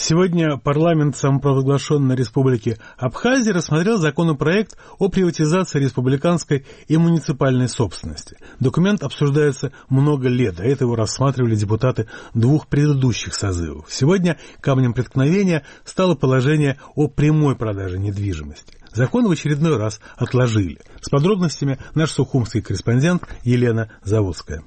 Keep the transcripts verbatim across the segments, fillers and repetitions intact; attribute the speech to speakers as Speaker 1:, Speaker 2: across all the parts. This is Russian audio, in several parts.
Speaker 1: Сегодня парламент самопровозглашенной республики Абхазия рассмотрел законопроект о приватизации республиканской и муниципальной собственности. Документ обсуждается много лет, до этого рассматривали депутаты двух предыдущих созывов. Сегодня камнем преткновения стало положение о прямой продаже недвижимости. Закон в очередной раз отложили. С подробностями наш сухумский корреспондент Елена Заводская.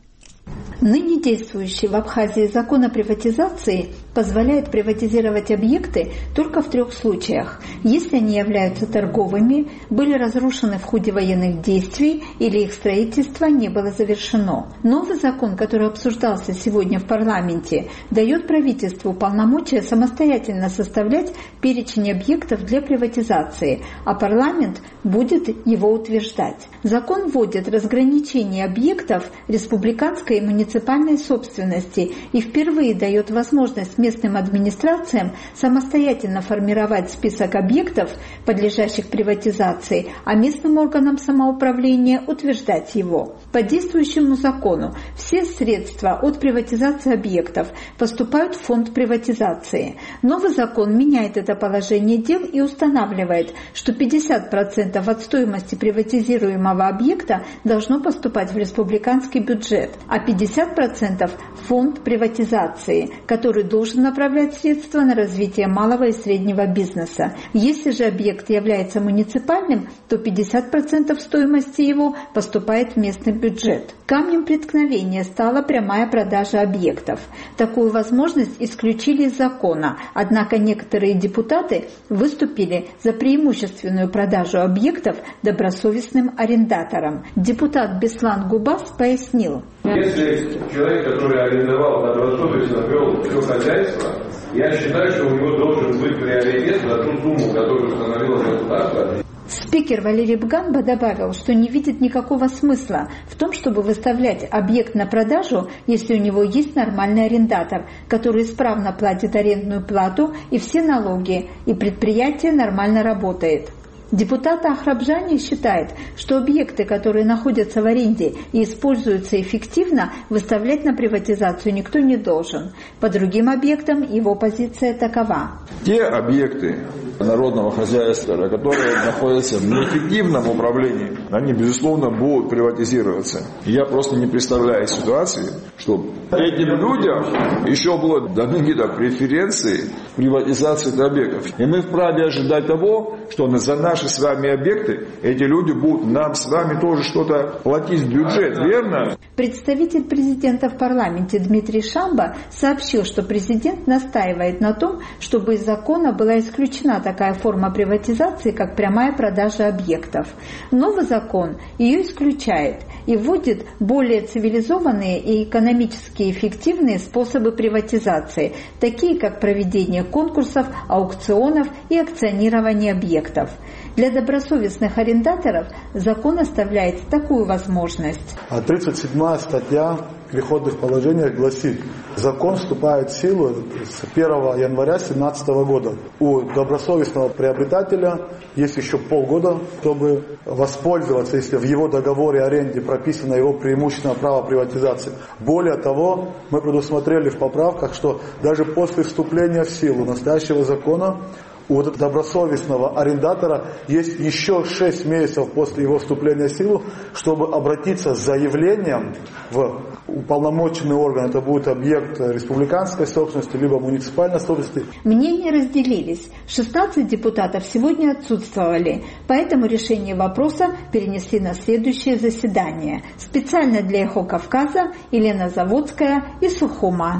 Speaker 2: Ныне действующий в Абхазии закон о приватизации позволяет приватизировать объекты только в трех случаях: если они являются торговыми, были разрушены в ходе военных действий или их строительство не было завершено. Новый закон, который обсуждался сегодня в парламенте, дает правительству полномочия самостоятельно составлять перечень объектов для приватизации, а парламент будет его утверждать. Закон вводит разграничение объектов республиканской и муниципальной собственности и впервые дает возможность местным администрациям самостоятельно формировать список объектов, подлежащих приватизации, а местным органам самоуправления утверждать его. По действующему закону все средства от приватизации объектов поступают в фонд приватизации. Новый закон меняет это положение дел и устанавливает, что пятьдесят процентов от стоимости приватизируемого объекта должно поступать в республиканский бюджет, а пятьдесят процентов в фонд приватизации, который должен направлять средства на развитие малого и среднего бизнеса. Если же объект является муниципальным, то пятьдесят процентов стоимости его поступает в местный бюджет. Камнем преткновения стала прямая продажа объектов. Такую возможность исключили из закона, однако некоторые депутаты выступили за преимущественную продажу объектов добросовестным арендаторам. Депутат Беслан Губас пояснил.
Speaker 3: Если человек, который арендовал, добросовестно вел все хозяйство, я считаю, что у него должен быть приоритет за ту сумму, которую установило государство.
Speaker 2: Спикер Валерий Бганба добавил, что не видит никакого смысла в том, чтобы выставлять объект на продажу, если у него есть нормальный арендатор, который исправно платит арендную плату и все налоги, и предприятие нормально работает. Депутат Ахрабжани считает, что объекты, которые находятся в аренде и используются эффективно, выставлять на приватизацию никто не должен. По другим объектам его позиция такова.
Speaker 4: Те объекты народного хозяйства, которые находятся в неэффективном управлении, они, безусловно, будут приватизироваться. Я просто не представляю ситуации, что этим людям еще будут даны какие-то преференции в приватизации этих объектов. И мы вправе ожидать того, что за наши с вами объекты эти люди будут нам с вами тоже что-то платить в бюджет, верно?
Speaker 2: Представитель президента в парламенте Дмитрий Шамба сообщил, что президент настаивает на том, чтобы из закона была исключена такая форма приватизации, как прямая продажа объектов. Новый закон ее исключает и вводит более цивилизованные и экономически эффективные способы приватизации, такие как проведение конкурсов, аукционов и акционирование объектов. Для добросовестных арендаторов закон оставляет такую возможность.
Speaker 5: А тридцать седьмая статья переходных положений гласит: закон вступает в силу с первого января две тысячи семнадцатого года. У добросовестного приобретателя есть еще полгода, чтобы воспользоваться, если в его договоре аренды прописано его преимущественное право приватизации. Более того, мы предусмотрели в поправках, что даже после вступления в силу настоящего закона у вот этого добросовестного арендатора есть еще шесть месяцев после его вступления в силу, чтобы обратиться с заявлением в уполномоченный орган. Это будет объект республиканской собственности, либо муниципальной собственности.
Speaker 2: Мнения разделились. шестнадцать депутатов сегодня отсутствовали, поэтому решение вопроса перенесли на следующее заседание. Специально для «Эхо Кавказа» Елена Заводская из Сухума.